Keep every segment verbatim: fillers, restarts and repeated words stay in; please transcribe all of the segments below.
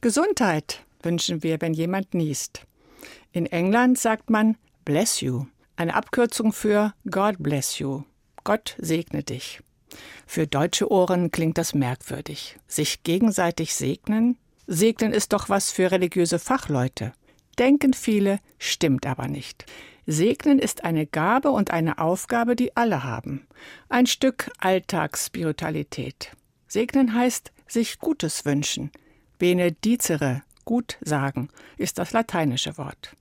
Gesundheit wünschen wir, wenn jemand niest. In England sagt man bless you, eine Abkürzung für God bless you. Gott segne dich. Für deutsche Ohren klingt das merkwürdig. Sich gegenseitig segnen? Segnen ist doch was für religiöse Fachleute. Denken viele, stimmt aber nicht. Segnen ist eine Gabe und eine Aufgabe, die alle haben. Ein Stück Alltagsspiritualität. Segnen heißt sich Gutes wünschen. Benedicere, gut sagen, ist das lateinische Wort.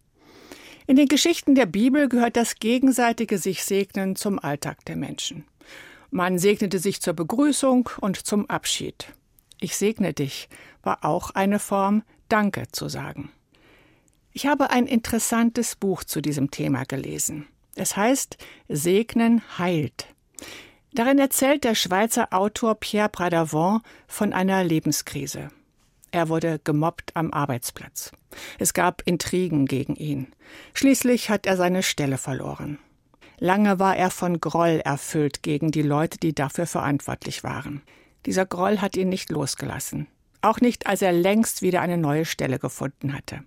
In den Geschichten der Bibel gehört das gegenseitige sich segnen zum Alltag der Menschen. Man segnete sich zur Begrüßung und zum Abschied. Ich segne dich war auch eine Form, Danke zu sagen. Ich habe ein interessantes Buch zu diesem Thema gelesen. Es heißt Segnen heilt. Darin erzählt der Schweizer Autor Pierre Bradavant von einer Lebenskrise. Er wurde gemobbt am Arbeitsplatz. Es gab Intrigen gegen ihn. Schließlich hat er seine Stelle verloren. Lange war er von Groll erfüllt gegen die Leute, die dafür verantwortlich waren. Dieser Groll hat ihn nicht losgelassen. Auch nicht, als er längst wieder eine neue Stelle gefunden hatte.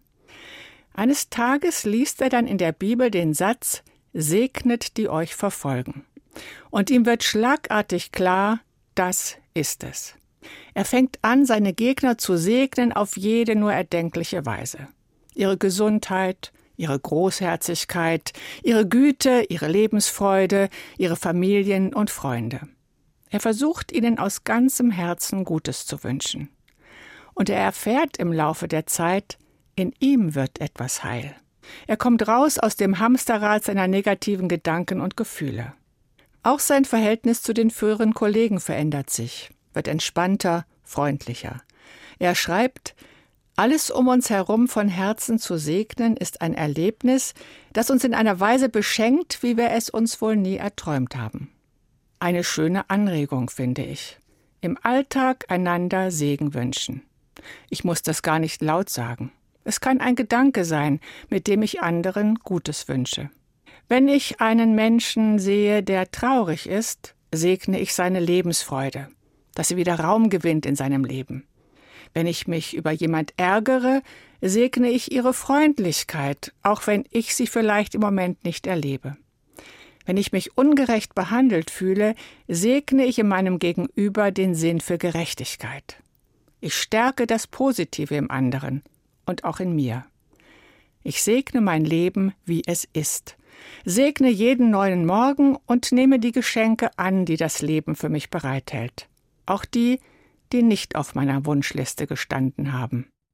Eines Tages liest er dann in der Bibel den Satz, segnet, die euch verfolgen. Und ihm wird schlagartig klar, das ist es. Er fängt an, seine Gegner zu segnen auf jede nur erdenkliche Weise. Ihre Gesundheit, ihre Großherzigkeit, ihre Güte, ihre Lebensfreude, ihre Familien und Freunde. Er versucht, ihnen aus ganzem Herzen Gutes zu wünschen. Und er erfährt im Laufe der Zeit, in ihm wird etwas heil. Er kommt raus aus dem Hamsterrad seiner negativen Gedanken und Gefühle. Auch sein Verhältnis zu den früheren Kollegen verändert sich, wird entspannter, freundlicher. Er schreibt, alles um uns herum von Herzen zu segnen, ist ein Erlebnis, das uns in einer Weise beschenkt, wie wir es uns wohl nie erträumt haben. Eine schöne Anregung, finde ich. Im Alltag einander Segen wünschen. Ich muss das gar nicht laut sagen. Es kann ein Gedanke sein, mit dem ich anderen Gutes wünsche. Wenn ich einen Menschen sehe, der traurig ist, segne ich seine Lebensfreude, dass sie wieder Raum gewinnt in seinem Leben. Wenn ich mich über jemand ärgere, segne ich ihre Freundlichkeit, auch wenn ich sie vielleicht im Moment nicht erlebe. Wenn ich mich ungerecht behandelt fühle, segne ich in meinem Gegenüber den Sinn für Gerechtigkeit. Ich stärke das Positive im anderen und auch in mir. Ich segne mein Leben, wie es ist. Segne jeden neuen Morgen und nehme die Geschenke an, die das Leben für mich bereithält. Auch die, die nicht auf meiner Wunschliste gestanden haben.